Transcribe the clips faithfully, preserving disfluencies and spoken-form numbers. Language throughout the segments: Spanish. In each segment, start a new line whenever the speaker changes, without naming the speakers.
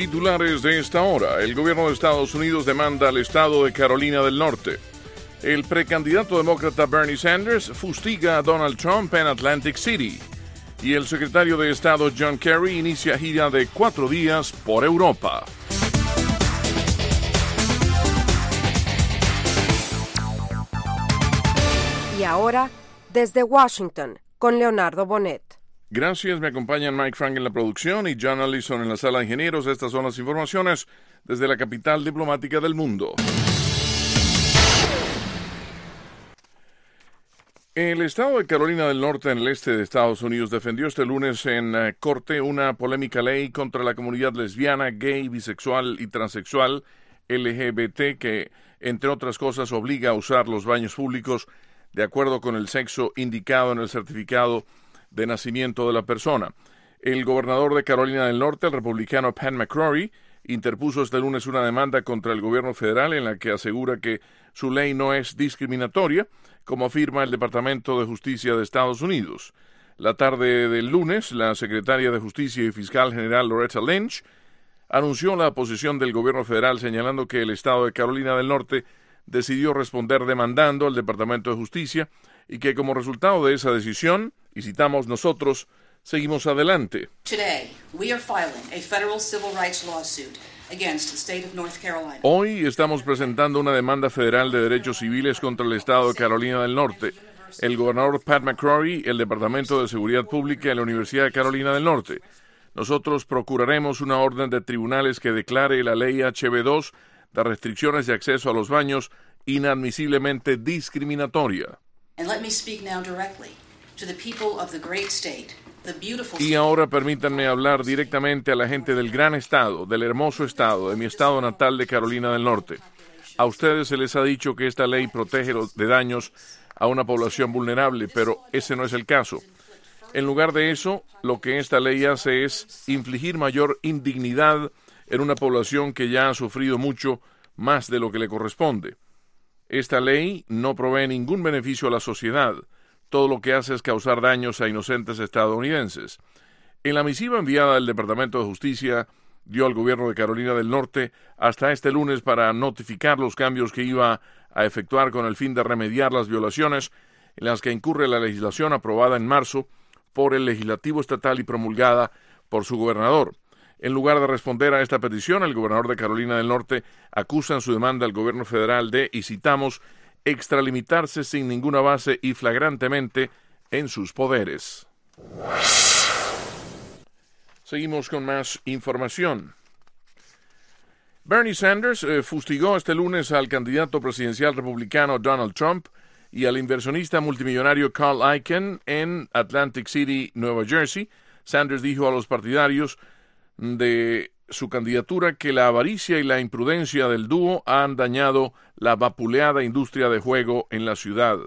Titulares de esta hora. El gobierno de Estados Unidos demanda al estado de Carolina del Norte. El precandidato demócrata Bernie Sanders fustiga a Donald Trump en Atlantic City. Y el secretario de Estado John Kerry inicia gira de cuatro días por Europa.
Y ahora, desde Washington, con Leonardo Bonet.
Gracias, me acompañan Mike Frank en la producción y John Allison en la sala de ingenieros. Estas son las informaciones desde la capital diplomática del mundo. El estado de Carolina del Norte, en el este de Estados Unidos, defendió este lunes en uh, corte una polémica ley contra la comunidad lesbiana, gay, bisexual y transexual L G B T que, entre otras cosas, obliga a usar los baños públicos de acuerdo con el sexo indicado en el certificado de nacimiento de la persona. El gobernador de Carolina del Norte, el republicano Pat McCrory, interpuso este lunes una demanda contra el gobierno federal en la que asegura que su ley no es discriminatoria, como afirma el Departamento de Justicia de Estados Unidos. La tarde del lunes, la secretaria de Justicia y fiscal general Loretta Lynch anunció la posición del gobierno federal, señalando que el estado de Carolina del Norte decidió responder demandando al Departamento de Justicia y que como resultado de esa decisión, y citamos nosotros, seguimos adelante. Hoy estamos presentando una demanda federal de derechos civiles contra el estado de Carolina del Norte. El gobernador Pat McCrory, el Departamento de Seguridad Pública de la Universidad de Carolina del Norte. Nosotros procuraremos una orden de tribunales que declare la ley H B dos de restricciones de acceso a los baños inadmisiblemente discriminatoria. Y ahora permítanme hablar directamente a la gente del gran estado, del hermoso estado, de mi estado natal de Carolina del Norte. A ustedes se les ha dicho que esta ley protege de daños a una población vulnerable, pero ese no es el caso. En lugar de eso, lo que esta ley hace es infligir mayor indignidad en una población que ya ha sufrido mucho más de lo que le corresponde. Esta ley no provee ningún beneficio a la sociedad. Todo lo que hace es causar daños a inocentes estadounidenses. En la misiva enviada del Departamento de Justicia, dio al gobierno de Carolina del Norte hasta este lunes para notificar los cambios que iba a efectuar con el fin de remediar las violaciones en las que incurre la legislación aprobada en marzo por el legislativo estatal y promulgada por su gobernador. En lugar de responder a esta petición, el gobernador de Carolina del Norte acusa en su demanda al gobierno federal de, y citamos, extralimitarse sin ninguna base y flagrantemente en sus poderes. Seguimos con más información. Bernie Sanders eh, fustigó este lunes al candidato presidencial republicano Donald Trump y al inversionista multimillonario Carl Icahn en Atlantic City, Nueva Jersey. Sanders dijo a los partidarios de su candidatura que la avaricia y la imprudencia del dúo han dañado la vapuleada industria de juego en la ciudad.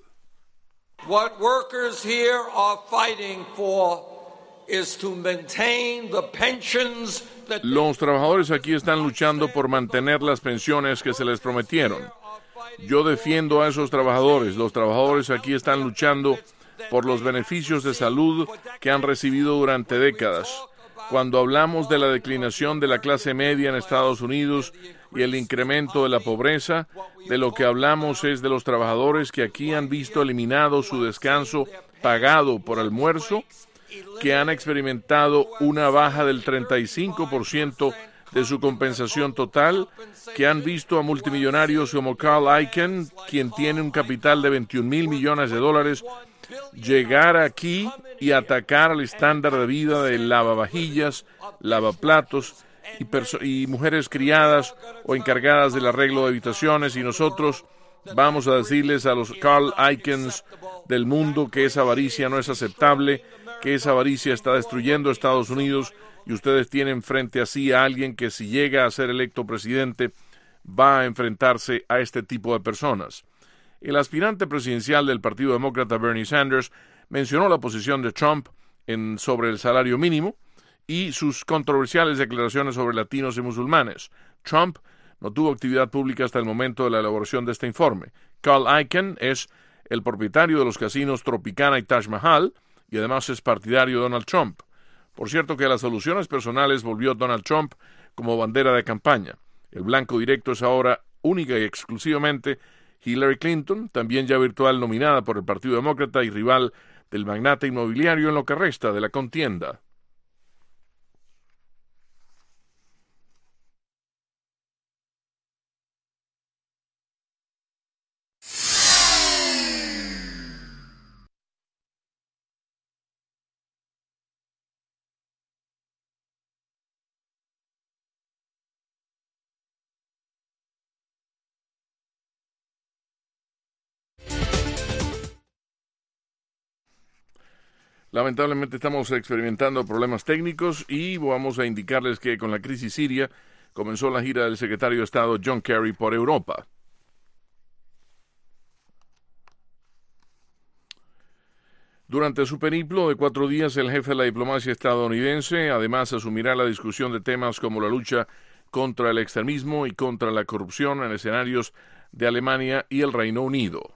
What workers here are fighting for is to maintain the pensions that
Los trabajadores aquí están luchando por mantener las pensiones que se les prometieron. Yo defiendo a esos trabajadores. Los trabajadores aquí están luchando por los beneficios de salud que han recibido durante décadas. Cuando hablamos de la declinación de la clase media en Estados Unidos y el incremento de la pobreza, de lo que hablamos es de los trabajadores que aquí han visto eliminado su descanso pagado por almuerzo, que han experimentado una baja del treinta y cinco por ciento de su compensación total, que han visto a multimillonarios como Carl Icahn, quien tiene un capital de veintiún mil millones de dólares, llegar aquí y atacar el estándar de vida de lavavajillas, lavaplatos y, perso- y mujeres criadas o encargadas del arreglo de habitaciones, y nosotros vamos a decirles a los Carl Icahns del mundo que esa avaricia no es aceptable, que esa avaricia está destruyendo a Estados Unidos, y ustedes tienen frente a sí a alguien que, si llega a ser electo presidente, va a enfrentarse a este tipo de personas. El aspirante presidencial del Partido Demócrata, Bernie Sanders, mencionó la posición de Trump en, sobre el salario mínimo y sus controversiales declaraciones sobre latinos y musulmanes. Trump no tuvo actividad pública hasta el momento de la elaboración de este informe. Carl Icahn es el propietario de los casinos Tropicana y Taj Mahal y además es partidario de Donald Trump. Por cierto que a las soluciones personales volvió Donald Trump como bandera de campaña. El blanco directo es ahora única y exclusivamente Hillary Clinton, también ya virtual nominada por el Partido Demócrata y rival del magnate inmobiliario en lo que resta de la contienda. Lamentablemente estamos experimentando problemas técnicos y vamos a indicarles que con la crisis siria comenzó la gira del secretario de Estado John Kerry por Europa. Durante su periplo de cuatro días, el jefe de la diplomacia estadounidense además asumirá la discusión de temas como la lucha contra el extremismo y contra la corrupción en escenarios de Alemania y el Reino Unido.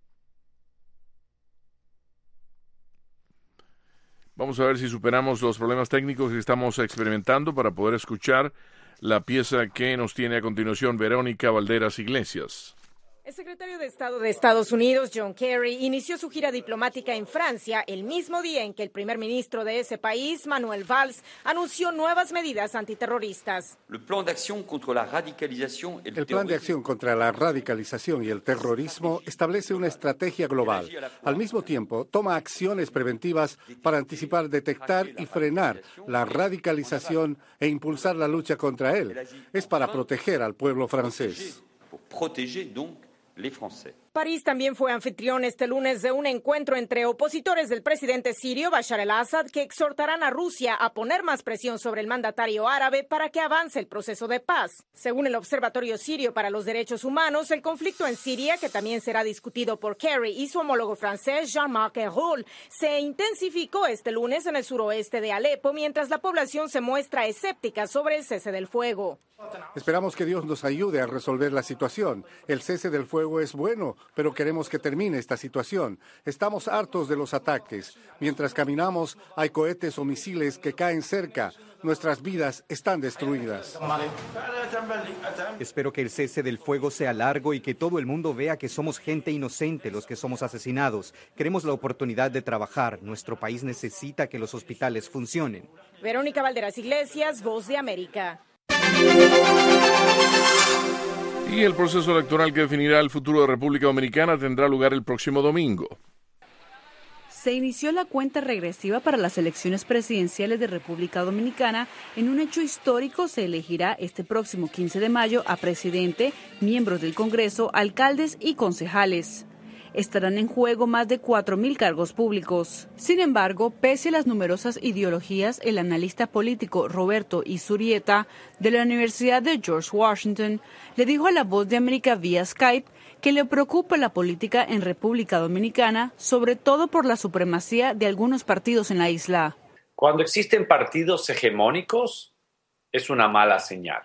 Vamos a ver si superamos los problemas técnicos que estamos experimentando para poder escuchar la pieza que nos tiene a continuación Verónica Valderas Iglesias.
El secretario de Estado de Estados Unidos, John Kerry, inició su gira diplomática en Francia el mismo día en que el primer ministro de ese país, Manuel Valls, anunció nuevas medidas antiterroristas.
El plan de acción contra la radicalización
El plan de acción contra la radicalización y el terrorismo establece una estrategia global. Al mismo tiempo, toma acciones preventivas para anticipar, detectar y frenar la radicalización e impulsar la lucha contra él. Es para proteger al pueblo francés.
protéger donc les Français.
París también fue anfitrión este lunes de un encuentro entre opositores del presidente sirio Bashar al-Assad que exhortarán a Rusia a poner más presión sobre el mandatario árabe para que avance el proceso de paz. Según el Observatorio Sirio para los Derechos Humanos, el conflicto en Siria, que también será discutido por Kerry y su homólogo francés Jean-Marc Ayrault, se intensificó este lunes en el suroeste de Alepo, mientras la población se muestra escéptica sobre el cese del fuego.
Esperamos que Dios nos ayude a resolver la situación. El cese del fuego es bueno, pero queremos que termine esta situación. Estamos hartos de los ataques. Mientras caminamos, hay cohetes o misiles que caen cerca. Nuestras vidas están destruidas.
Espero que el cese del fuego sea largo y que todo el mundo vea que somos gente inocente los que somos asesinados. Queremos la oportunidad de trabajar. Nuestro país necesita que los hospitales funcionen.
Verónica Valderas Iglesias, Voz de América.
Y el proceso electoral que definirá el futuro de República Dominicana tendrá lugar el próximo domingo.
Se inició la cuenta regresiva para las elecciones presidenciales de República Dominicana. En un hecho histórico, se elegirá este próximo quince de mayo a presidente, miembros del Congreso, alcaldes y concejales. Estarán en juego más de cuatro mil cargos públicos. Sin embargo, pese a las numerosas ideologías, el analista político Roberto Izurieta, de la Universidad de George Washington, le dijo a La Voz de América vía Skype que le preocupa la política en República Dominicana, sobre todo por la supremacía de algunos partidos en la isla.
Cuando existen partidos hegemónicos, es una mala señal.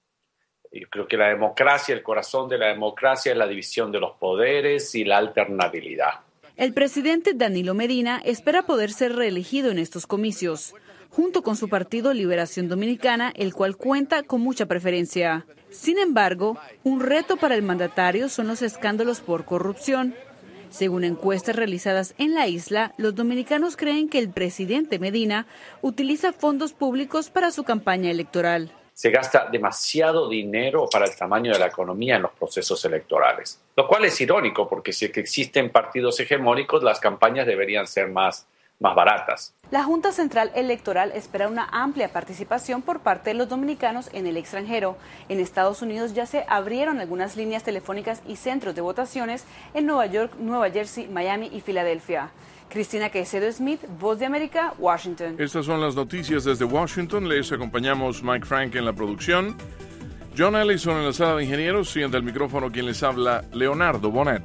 Yo creo que la democracia, el corazón de la democracia es la división de los poderes y la alternabilidad.
El presidente Danilo Medina espera poder ser reelegido en estos comicios, junto con su partido Liberación Dominicana, el cual cuenta con mucha preferencia. Sin embargo, un reto para el mandatario son los escándalos por corrupción. Según encuestas realizadas en la isla, los dominicanos creen que el presidente Medina utiliza fondos públicos para su campaña electoral.
Se gasta demasiado dinero para el tamaño de la economía en los procesos electorales, lo cual es irónico porque si existen partidos hegemónicos, las campañas deberían ser más, más baratas.
La Junta Central Electoral espera una amplia participación por parte de los dominicanos en el extranjero. En Estados Unidos ya se abrieron algunas líneas telefónicas y centros de votaciones en Nueva York, Nueva Jersey, Miami y Filadelfia. Cristina Caicedo Smith, Voz de América, Washington.
Estas son las noticias desde Washington. Les acompañamos Mike Frank en la producción. John Ellison en la sala de ingenieros y ante el micrófono quien les habla, Leonardo Bonet.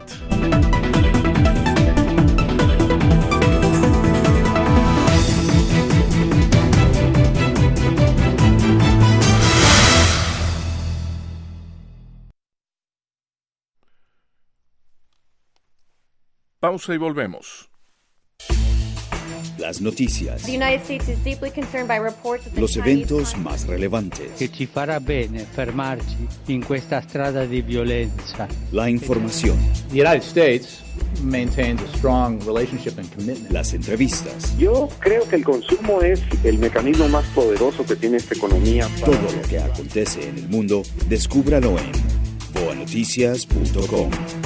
Pausa y volvemos.
Las noticias. Los eventos más relevantes.
Che ci farà bene fermarci in questa strada di violenza.
La información.
The United States maintains a strong relationship and commitment.
Las entrevistas.
Yo creo que el consumo es el mecanismo más poderoso que tiene esta economía.
Para... Todo lo que acontece en el mundo, descúbralo en boa noticias punto com.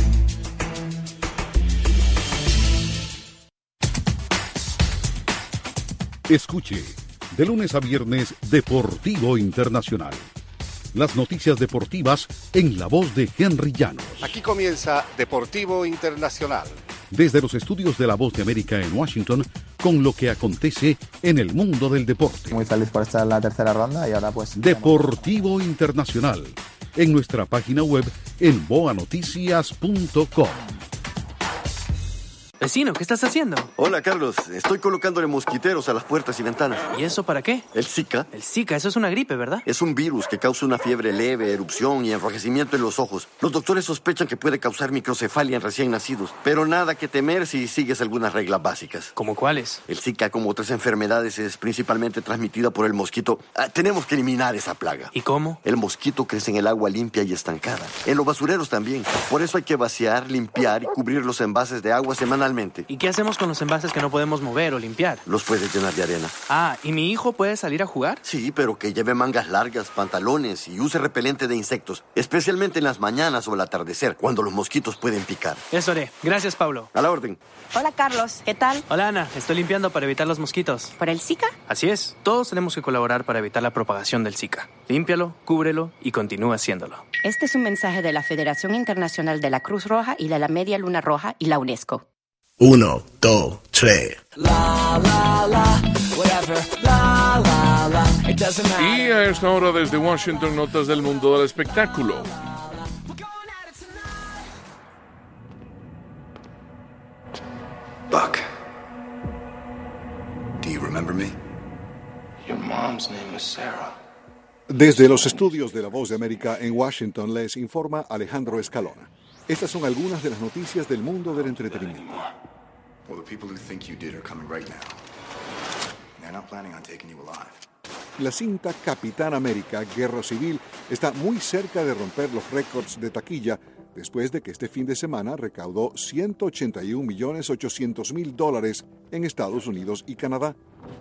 Escuche, de lunes a viernes, Deportivo Internacional. Las noticias deportivas en la voz de Henry Llanos.
Aquí comienza Deportivo Internacional.
Desde los estudios de La Voz de América en Washington, con lo que acontece en el mundo del deporte.
Muy feliz por estar en la tercera ronda y ahora pues...
Deportivo Internacional, en nuestra página web en boa noticias punto com.
Vecino, ¿qué estás haciendo?
Hola, Carlos. Estoy colocándole mosquiteros a las puertas y ventanas.
¿Y eso para qué?
El Zika.
El Zika, eso es una gripe, ¿verdad?
Es un virus que causa una fiebre leve, erupción y enrojecimiento en los ojos. Los doctores sospechan que puede causar microcefalia en recién nacidos, pero nada que temer si sigues algunas reglas básicas.
¿Cómo cuáles?
El Zika, como otras enfermedades, es principalmente transmitida por el mosquito. Ah, tenemos que eliminar esa plaga.
¿Y cómo?
El mosquito crece en el agua limpia y estancada. En los basureros también. Por eso hay que vaciar, limpiar y cubrir los envases de agua semanalmente.
¿Y qué hacemos con los envases que no podemos mover o limpiar?
Los puedes llenar de arena.
Ah, ¿y mi hijo puede salir a jugar?
Sí, pero que lleve mangas largas, pantalones y use repelente de insectos, especialmente en las mañanas o al atardecer, cuando los mosquitos pueden picar.
Eso haré. Gracias, Pablo.
A la orden.
Hola, Carlos. ¿Qué tal?
Hola, Ana. Estoy limpiando para evitar los mosquitos.
¿Por el Zika?
Así es. Todos tenemos que colaborar para evitar la propagación del Zika. Límpialo, cúbrelo y continúa haciéndolo.
Este es un mensaje de la Federación Internacional de la Cruz Roja y de la Media Luna Roja y la UNESCO.
Uno, dos, tres.
La, la, la, whatever. La, la, la. It doesn't matter. Y a esta hora desde Washington, notas del mundo del espectáculo.
Buck, do you remember me?
Your mom's name is Sarah.
Desde los estudios de La Voz de América en Washington les informa Alejandro Escalona. Estas son algunas de las noticias del mundo del entretenimiento. La cinta Capitán América, Guerra Civil, está muy cerca de romper los récords de taquilla después de que este fin de semana recaudó ciento ochenta y un millones ochocientos mil dólares en Estados Unidos y Canadá.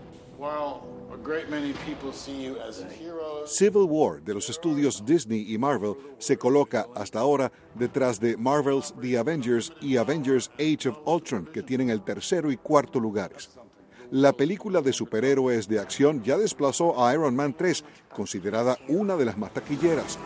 Civil War de los estudios Disney y Marvel se coloca hasta ahora detrás de Marvel's The Avengers y Avengers Age of Ultron, que tienen el tercero y cuarto lugares. La película de superhéroes de acción ya desplazó a Iron Man tres, considerada una de las más taquilleras.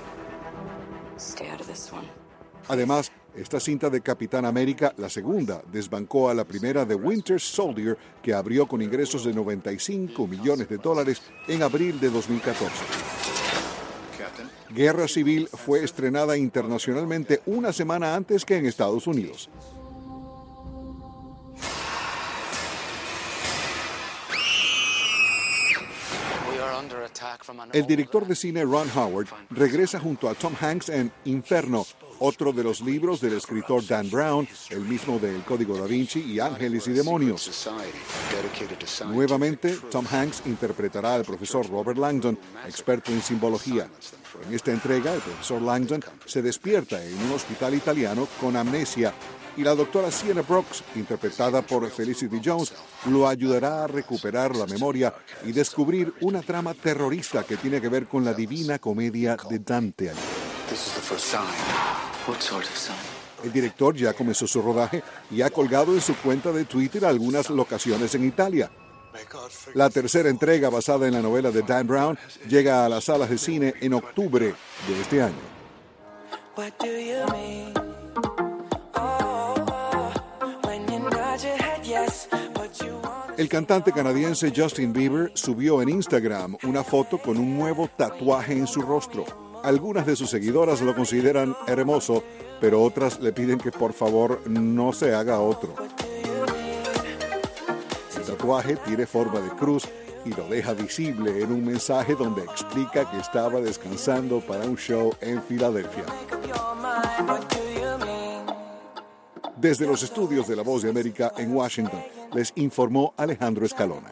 Además, esta cinta de Capitán América, la segunda, desbancó a la primera de Winter Soldier, que abrió con ingresos de noventa y cinco millones de dólares en abril de dos mil catorce. Guerra Civil fue estrenada internacionalmente una semana antes que en Estados Unidos. El director de cine Ron Howard regresa junto a Tom Hanks en Inferno, otro de los libros del escritor Dan Brown, el mismo de El Código Da Vinci y Ángeles y Demonios. Nuevamente, Tom Hanks interpretará al profesor Robert Langdon, experto en simbología. En esta entrega, el profesor Langdon se despierta en un hospital italiano con amnesia y la doctora Sienna Brooks, interpretada por Felicity Jones, lo ayudará a recuperar la memoria y descubrir una trama terrorista que tiene que ver con la Divina Comedia de Dante. El director ya comenzó su rodaje y ha colgado en su cuenta de Twitter algunas locaciones en Italia. La tercera entrega, basada en la novela de Dan Brown, llega a las salas de cine en octubre de este año. El cantante canadiense Justin Bieber subió en Instagram una foto con un nuevo tatuaje en su rostro. Algunas de sus seguidoras lo consideran hermoso, pero otras le piden que por favor no se haga otro. El tatuaje tiene forma de cruz y lo deja visible en un mensaje donde explica que estaba descansando para un show en Filadelfia. Desde los estudios de La Voz de América en Washington,
les informó Alejandro Escalona.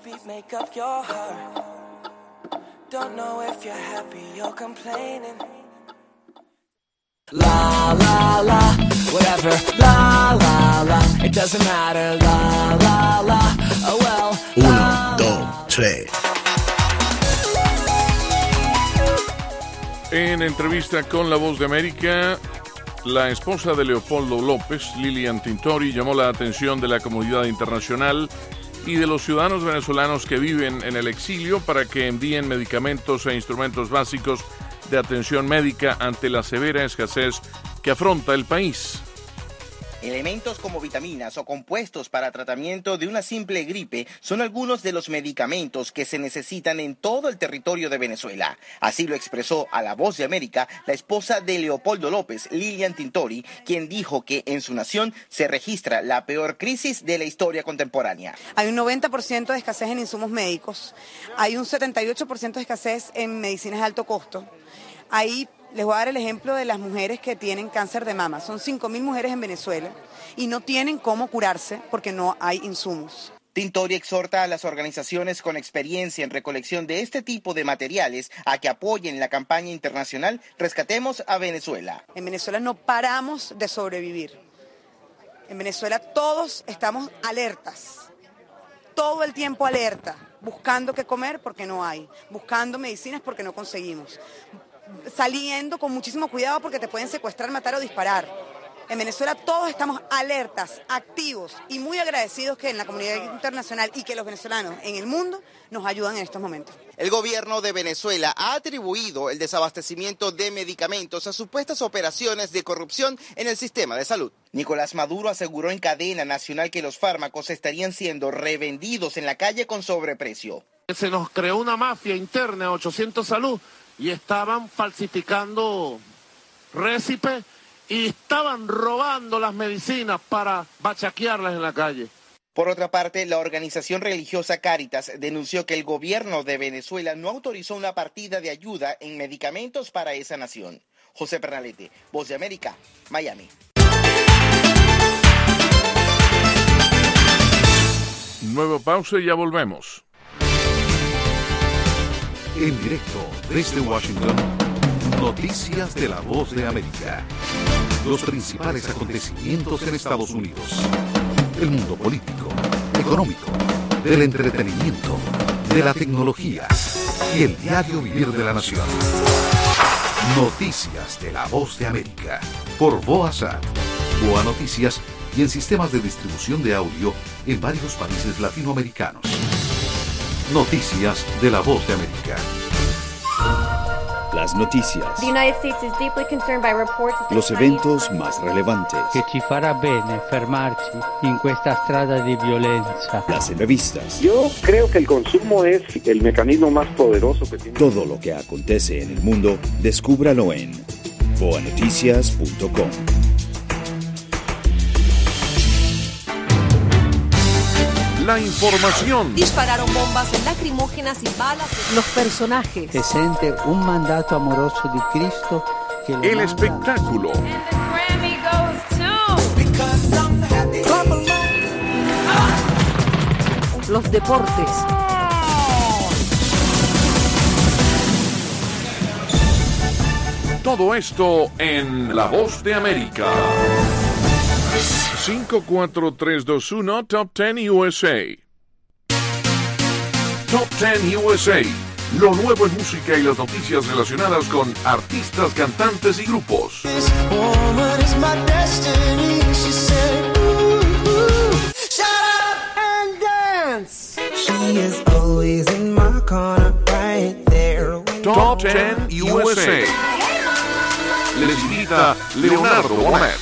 La la la, whatever, la la la, it doesn't matter, la la la, oh well.
Uno, dos, tres.
En entrevista con La Voz de América, la esposa de Leopoldo López, Lilian Tintori, llamó la atención de la comunidad internacional y de los ciudadanos venezolanos que viven en el exilio para que envíen medicamentos e instrumentos básicos de atención médica ante la severa escasez que afronta el país.
Elementos como vitaminas o compuestos para tratamiento de una simple gripe son algunos de los medicamentos que se necesitan en todo el territorio de Venezuela. Así lo expresó a La Voz de América la esposa de Leopoldo López, Lilian Tintori, quien dijo que en su nación se registra la peor crisis de la historia contemporánea.
Hay un noventa por ciento de escasez en insumos médicos, hay un setenta y ocho por ciento de escasez en medicinas de alto costo. Ahí les voy a dar el ejemplo de las mujeres que tienen cáncer de mama. Son cinco mil mujeres en Venezuela y no tienen cómo curarse porque no hay insumos.
Tintori exhorta a las organizaciones con experiencia en recolección de este tipo de materiales a que apoyen la campaña internacional Rescatemos a Venezuela.
En Venezuela no paramos de sobrevivir. En Venezuela todos estamos alertas, todo el tiempo alerta, buscando qué comer porque no hay, buscando medicinas porque no conseguimos, saliendo con muchísimo cuidado porque te pueden secuestrar, matar o disparar. En Venezuela todos estamos alertas, activos y muy agradecidos que en la comunidad internacional y que los venezolanos en el mundo nos ayudan en estos momentos.
El gobierno de Venezuela ha atribuido el desabastecimiento de medicamentos a supuestas operaciones de corrupción en el sistema de salud. Nicolás Maduro aseguró en cadena nacional que los fármacos estarían siendo revendidos en la calle con sobreprecio.
Se nos creó una mafia interna, ochocientos Salud, y estaban falsificando récipes y estaban robando las medicinas para bachaquearlas en la calle.
Por otra parte, la organización religiosa Cáritas denunció que el gobierno de Venezuela no autorizó una partida de ayuda en medicamentos para esa nación. José Pernalete, Voz de América, Miami.
Nueva pausa y ya volvemos.
En directo desde Washington, noticias de La Voz de América. Los principales acontecimientos en Estados Unidos. El mundo político, económico, del entretenimiento, de la tecnología y el diario vivir de la nación. Noticias de La Voz de América. Por Boazat, Boa Noticias y en sistemas de distribución de audio en varios países latinoamericanos. Noticias de La Voz de América.
Las noticias. Los eventos más relevantes.
Che ci farà bene fermarci in questa strada di violenza.
Las entrevistas.
Yo creo que el consumo es el mecanismo más poderoso que tiene.
Todo lo que acontece en el mundo, descúbralo en boa noticias punto com.
La información.
Dispararon bombas lacrimógenas y balas.
Los personajes.
Se siente un mandato amoroso de Cristo que le
El
manda.
espectáculo.
Los deportes.
Todo esto en La Voz de América. cinco, cuatro, tres, dos, uno, Top diez U S A. Top diez U S A. Lo nuevo en música y las noticias relacionadas con artistas, cantantes y grupos. Top diez U S A. Les invita Leonardo Bonet.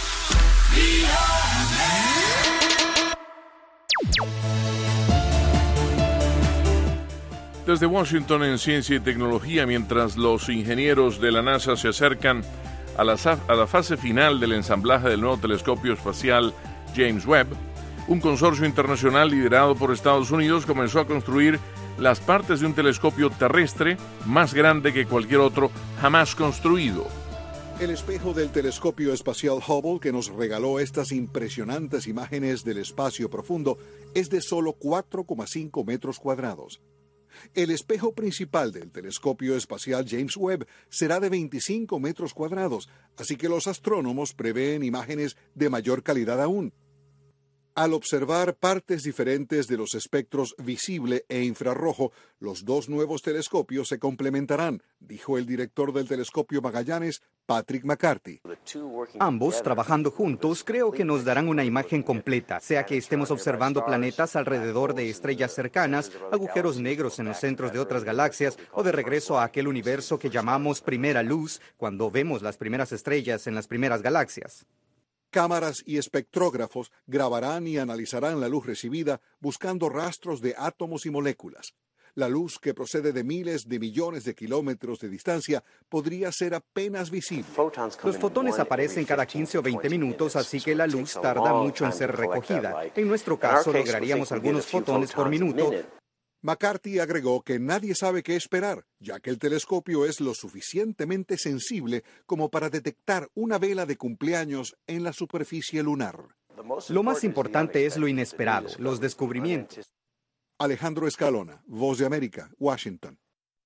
Desde Washington en Ciencia y Tecnología, mientras los ingenieros de la NASA se acercan a la, a la fase final del ensamblaje del nuevo telescopio espacial James Webb, un consorcio internacional liderado por Estados Unidos comenzó a construir las partes de un telescopio terrestre más grande que cualquier otro jamás construido.
El espejo del telescopio espacial Hubble, que nos regaló estas impresionantes imágenes del espacio profundo, es de solo cuatro coma cinco metros cuadrados. El espejo principal del telescopio espacial James Webb será de veinticinco metros cuadrados, así que los astrónomos prevén imágenes de mayor calidad aún. Al observar partes diferentes de los espectros visible e infrarrojo, los dos nuevos telescopios se complementarán, dijo el director del telescopio Magallanes, Patrick McCarthy.
Ambos, trabajando juntos, creo que nos darán una imagen completa, sea que estemos observando planetas alrededor de estrellas cercanas, agujeros negros en los centros de otras galaxias o de regreso a aquel universo que llamamos primera luz cuando vemos las primeras estrellas en las primeras galaxias.
Cámaras y espectrógrafos grabarán y analizarán la luz recibida buscando rastros de átomos y moléculas. La luz, que procede de miles de millones de kilómetros de distancia, podría ser apenas visible.
Los fotones aparecen cada quince o veinte minutos, así que la luz tarda mucho en ser recogida. En nuestro caso, lograríamos algunos fotones por minuto.
McCarthy agregó que nadie sabe qué esperar, ya que el telescopio es lo suficientemente sensible como para detectar una vela de cumpleaños en la superficie lunar.
Lo más importante es lo inesperado, los descubrimientos.
Alejandro Escalona, Voz de América, Washington.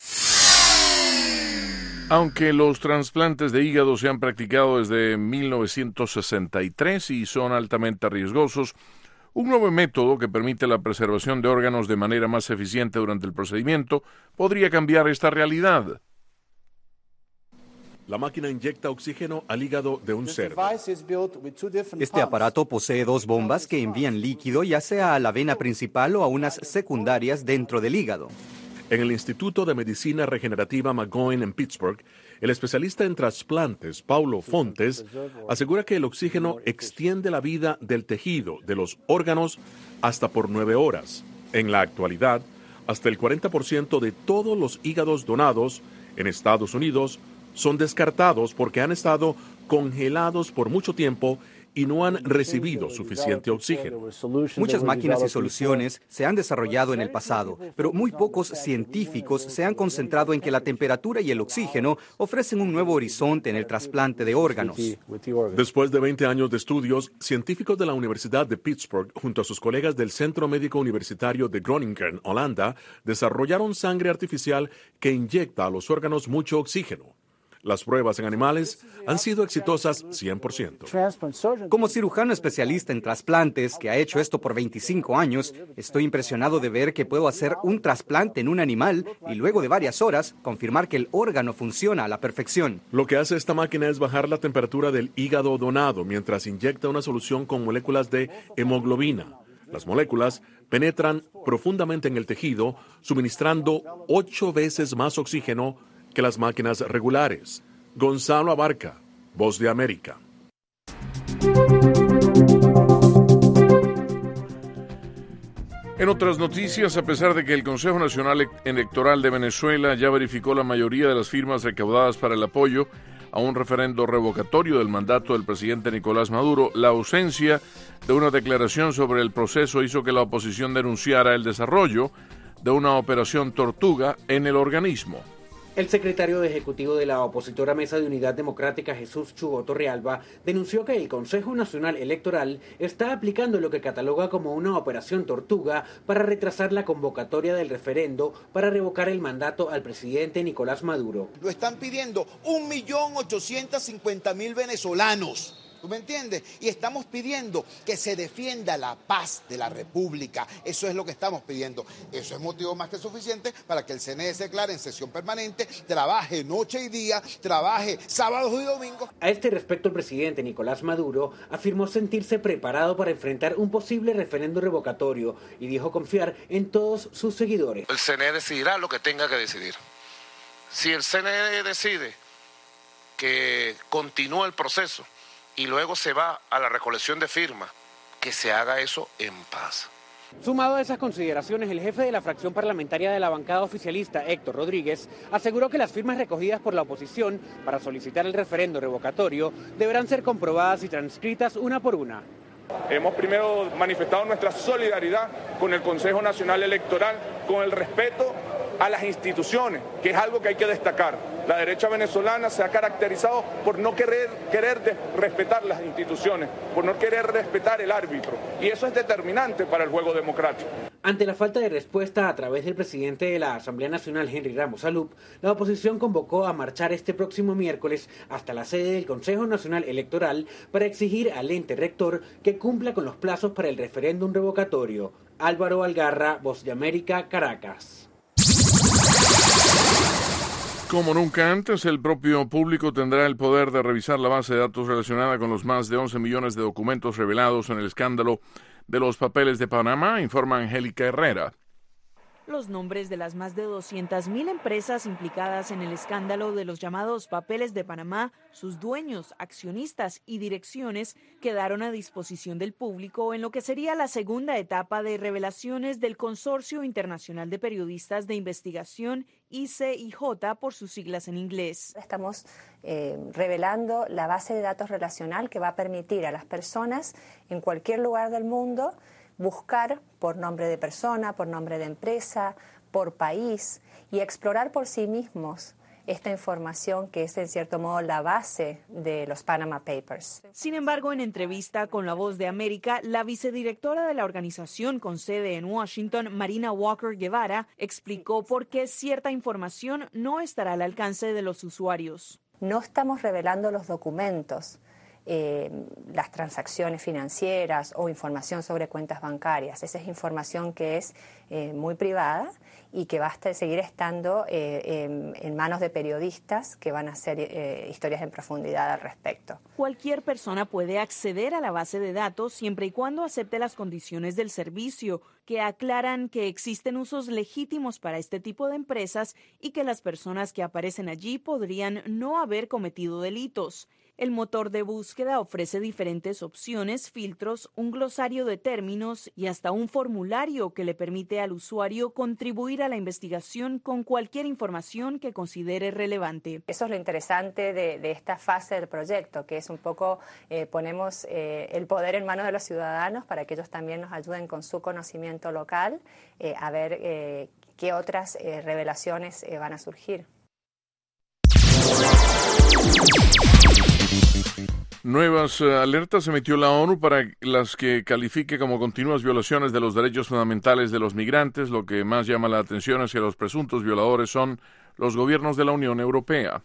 Aunque los trasplantes de hígado se han practicado desde mil novecientos sesenta y tres y son altamente riesgosos, un nuevo método que permite la preservación de órganos de manera más eficiente durante el procedimiento podría cambiar esta realidad.
La máquina inyecta oxígeno al hígado de un cerdo.
Este aparato posee dos bombas que envían líquido ya sea a la vena principal o a unas secundarias dentro del hígado.
En el Instituto de Medicina Regenerativa McGowan en Pittsburgh, el especialista en trasplantes, Paulo Fontes, asegura que el oxígeno extiende la vida del tejido de los órganos hasta por nueve horas. En la actualidad, hasta el cuarenta por ciento de todos los hígados donados en Estados Unidos son descartados porque han estado congelados por mucho tiempo y no han recibido suficiente oxígeno.
Muchas máquinas y soluciones se han desarrollado en el pasado, pero muy pocos científicos se han concentrado en que la temperatura y el oxígeno ofrecen un nuevo horizonte en el trasplante de órganos.
Después de veinte años de estudios, científicos de la Universidad de Pittsburgh, junto a sus colegas del Centro Médico Universitario de Groningen, Holanda, desarrollaron sangre artificial que inyecta a los órganos mucho oxígeno. Las pruebas en animales han sido exitosas cien por ciento.
Como cirujano especialista en trasplantes que ha hecho esto por veinticinco años, estoy impresionado de ver que puedo hacer un trasplante en un animal y luego de varias horas confirmar que el órgano funciona a la perfección.
Lo que hace esta máquina es bajar la temperatura del hígado donado mientras inyecta una solución con moléculas de hemoglobina. Las moléculas penetran profundamente en el tejido, suministrando ocho veces más oxígeno que las máquinas regulares. Gonzalo Abarca, Voz de América.
En otras noticias, a pesar de que el Consejo Nacional Electoral de Venezuela ya verificó la mayoría de las firmas recaudadas para el apoyo a un referendo revocatorio del mandato del presidente Nicolás Maduro, la ausencia de una declaración sobre el proceso hizo que la oposición denunciara el desarrollo de una operación tortuga en el organismo.
El secretario ejecutivo de la opositora Mesa de Unidad Democrática, Jesús Chugo Torrealba, denunció que el Consejo Nacional Electoral está aplicando lo que cataloga como una operación tortuga para retrasar la convocatoria del referendo para revocar el mandato al presidente Nicolás Maduro.
Lo están pidiendo un millón ochocientos cincuenta mil venezolanos. ¿Tú me entiendes? Y estamos pidiendo que se defienda la paz de la República. Eso es lo que estamos pidiendo. Eso es motivo más que suficiente para que el C N E se declare en sesión permanente, trabaje noche y día, trabaje sábados y domingos.
A este respecto, el presidente Nicolás Maduro afirmó sentirse preparado para enfrentar un posible referendo revocatorio y dijo confiar en todos sus seguidores.
El C N E decidirá lo que tenga que decidir. Si el C N E decide que continúa el proceso y luego se va a la recolección de firmas, que se haga eso en paz.
Sumado a esas consideraciones, el jefe de la fracción parlamentaria de la bancada oficialista, Héctor Rodríguez, aseguró que las firmas recogidas por la oposición para solicitar el referendo revocatorio deberán ser comprobadas y transcritas una por una.
Hemos primero manifestado nuestra solidaridad con el Consejo Nacional Electoral, con el respeto
a las instituciones, que es algo que hay que destacar. La derecha venezolana se ha caracterizado por no querer, querer de, respetar las instituciones, por no querer respetar el árbitro, y eso es determinante para el juego democrático.
Ante la falta de respuesta a través del presidente de la Asamblea Nacional, Henry Ramos Alup, la oposición convocó a marchar este próximo miércoles hasta la sede del Consejo Nacional Electoral para exigir al ente rector que cumpla con los plazos para el referéndum revocatorio. Álvaro Algarra, Voz de América, Caracas.
Como nunca antes, el propio público tendrá el poder de revisar la base de datos relacionada con los más de once millones de documentos revelados en el escándalo de los papeles de Panamá, informa Angélica Herrera.
Los nombres de las más de doscientas mil empresas implicadas en el escándalo de los llamados papeles de Panamá, sus dueños, accionistas y direcciones quedaron a disposición del público en lo que sería la segunda etapa de revelaciones del Consorcio Internacional de Periodistas de Investigación, I C I J por sus siglas en inglés.
Estamos eh, revelando la base de datos relacional que va a permitir a las personas en cualquier lugar del mundo buscar por nombre de persona, por nombre de empresa, por país y explorar por sí mismos esta información que es en cierto modo la base de los Panama Papers.
Sin embargo, en entrevista con La Voz de América, la vicedirectora de la organización con sede en Washington, Marina Walker Guevara, explicó por qué cierta información no estará al alcance de los usuarios.
No estamos revelando los documentos, Eh, las transacciones financieras o información sobre cuentas bancarias. Esa es información que es eh, muy privada y que va a seguir estando eh, en, en manos de periodistas que van a hacer eh, historias en profundidad al respecto.
Cualquier persona puede acceder a la base de datos siempre y cuando acepte las condiciones del servicio, que aclaran que existen usos legítimos para este tipo de empresas y que las personas que aparecen allí podrían no haber cometido delitos. El motor de búsqueda ofrece diferentes opciones, filtros, un glosario de términos y hasta un formulario que le permite al usuario contribuir a la investigación con cualquier información que considere relevante.
Eso es lo interesante de, de esta fase del proyecto, que es un poco, eh, ponemos eh, el poder en manos de los ciudadanos para que ellos también nos ayuden con su conocimiento local eh, a ver eh, qué otras eh, revelaciones eh, van a surgir.
Nuevas uh, alertas emitió la ONU para las que califique como continuas violaciones de los derechos fundamentales de los migrantes. Lo que más llama la atención es que los presuntos violadores son los gobiernos de la Unión Europea.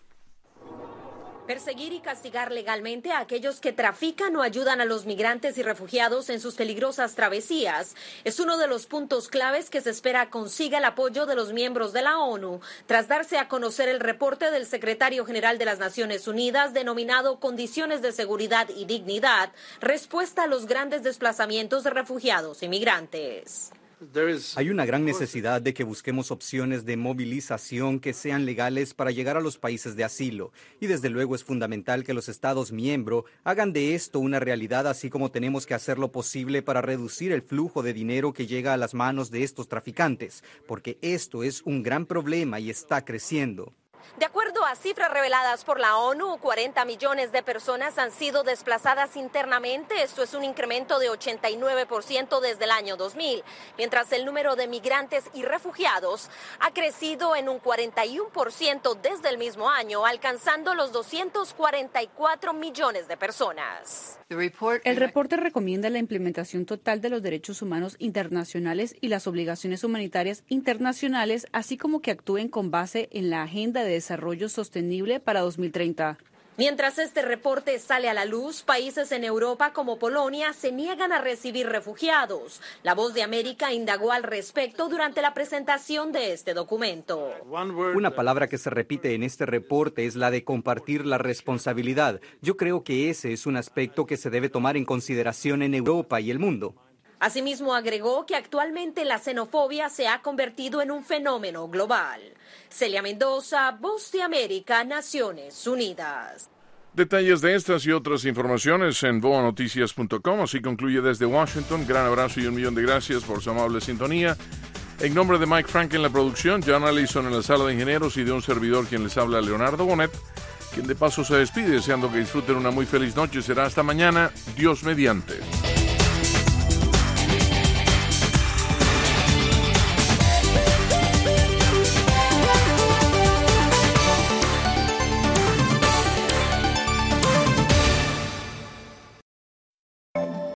Perseguir y castigar legalmente a aquellos que trafican o ayudan a los migrantes y refugiados en sus peligrosas travesías es uno de los puntos claves que se espera consiga el apoyo de los miembros de la ONU, tras darse a conocer el reporte del secretario general de las Naciones Unidas denominado Condiciones de Seguridad y Dignidad, respuesta a los grandes desplazamientos de refugiados y migrantes.
Hay una gran necesidad de que busquemos opciones de movilización que sean legales para llegar a los países de asilo. Y desde luego es fundamental que los Estados miembros hagan de esto una realidad, así como tenemos que hacer lo posible para reducir el flujo de dinero que llega a las manos de estos traficantes, porque esto es un gran problema y está creciendo.
De acuerdo a cifras reveladas por la ONU, cuarenta millones de personas han sido desplazadas internamente. Esto es un incremento de ochenta y nueve por ciento desde el año dos mil, mientras el número de migrantes y refugiados ha crecido en un cuarenta y uno por ciento desde el mismo año, alcanzando los doscientos cuarenta y cuatro millones de personas.
El reporte recomienda la implementación total de los derechos humanos internacionales y las obligaciones humanitarias internacionales, así como que actúen con base en la Agenda de Desarrollo Sostenible para dos mil treinta.
Mientras este reporte sale a la luz, países en Europa como Polonia se niegan a recibir refugiados. La Voz de América indagó al respecto durante la presentación de este documento.
Una palabra que se repite en este reporte es la de compartir la responsabilidad. Yo creo que ese es un aspecto que se debe tomar en consideración en Europa y el mundo.
Asimismo, agregó que actualmente la xenofobia se ha convertido en un fenómeno global. Celia Mendoza, Voz de América, Naciones Unidas.
Detalles de estas y otras informaciones en voa noticias punto com. Así concluye desde Washington. Gran abrazo y un millón de gracias por su amable sintonía. En nombre de Mike Frank en la producción, John Allison en la sala de ingenieros y de un servidor quien les habla, Leonardo Bonet, quien de paso se despide deseando que disfruten una muy feliz noche. Será hasta mañana, Dios mediante.